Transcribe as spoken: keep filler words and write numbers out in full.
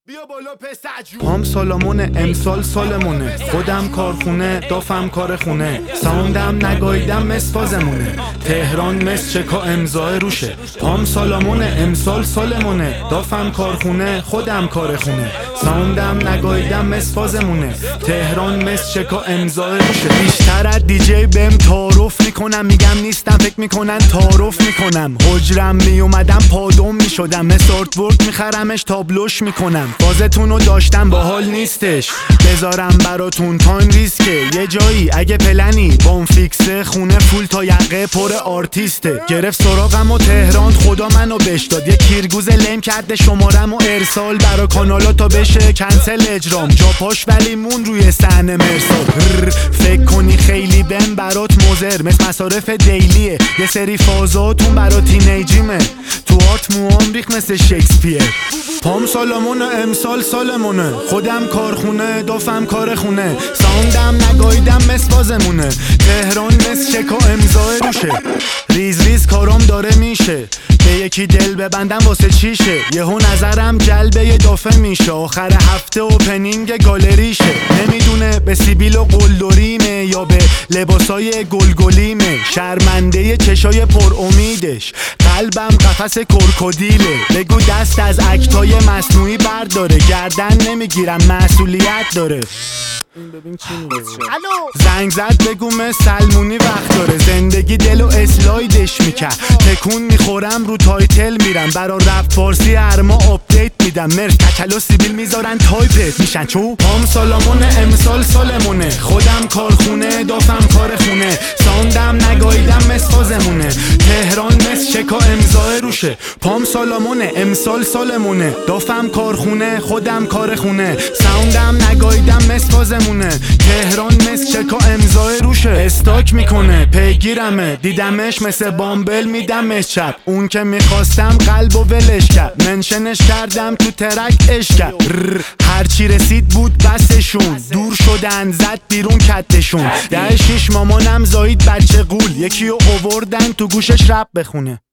بیا بالا پسر پام سالمونه امسال سالمونه، خودم کارخونه دافم کار خونه، ساوندم نگایدم مسفازمونه، تهران مس چکا امضای روشه. پام سالمونه امسال سالمونه، دافم کارخونه خودم کار خونه، ساوندم نگایدم مسفازمونه، تهران مس چکا امضای روشه. بیشتر از دیجی بهم تعارف میکنم، میگم نیستم فکر میکنن تعارف میکنم، حجرم میومدم پادوم میشدم، مسارت ورد میخرمش تابلوش میکنم. بازتونو داشتم باحال نیستش، بذارم براتون تایم ریسکه، یه جایی اگه پلنی بام فیکسه، خونه فول تا یقه پر آرتیسته. گرفت سراغم و تهران خدا منو بش داد، یه کیرگوز لم کرده شمارم و ارسال برا کانالا تا بشه کنسل اجرام، جا پاش ولی مون روی صحنه مرسال. فکر کنی خیلی بهم برات مزر، مثل مصارف دیلیه، یه سری فازاتون برا تینیجیمه، تو آرت موام ریخ مثل شکسپیر. پام سالمونه امسال سالمونه، خودم کارخونه دافم کار خونه، ساوندم نگایدم مسفازمونه، تهران مس چکا امضای روشه. ریز ریز کارام داره میشه، به یکی دل ببندم واسه چیشه، یهو نظرم جلبه یه دافه میشه، آخر هفته اوپنینگ گالریشه. نمیدونه به سیبیل و قلدریمه یا به لباسای گلگلیمه، شرمنده چشای پر امیدش، قلبم قفس کرکودیله. بگو دست از اکتای مصنوعی برداره، گردن نمیگیرم مسئولیت داره. ببین چی میگه. زنگ زد بگو سلمونی وقت داره، زندگی دل و اسلایدش میکرد، تکون میخورم رو تایتل میرم، برا رپ فارسی هر ما آپدیت میدم، مرد کچل و سیبیل میذارن تایپت میشن. چو پام سالمونه امسال سالمونه، خودم کارخونه دافم کار خونه، ساوندم نگایدم مسفازمونه، تهران مس چکا امضای روشه. پام سالمونه امسال سالمونه، دافم کارخونه خودم کار خونه، ساوندم نگایدم مسفازمونه، تهران مس چکا امضای روشه. استاک میکنه پیگیرمه، دیدمش مثل بامبل میدمش چپ، اون که میخواستم قلب و ولش کرد، منشنش کردم تو ترک اش کرد، هرچی رسید بود بسشون، دور شدن زد بیرون کتشون، ده شیش مامانم زایید بچه قول، یکی رو آوردن تو گوشش رپ بخونه.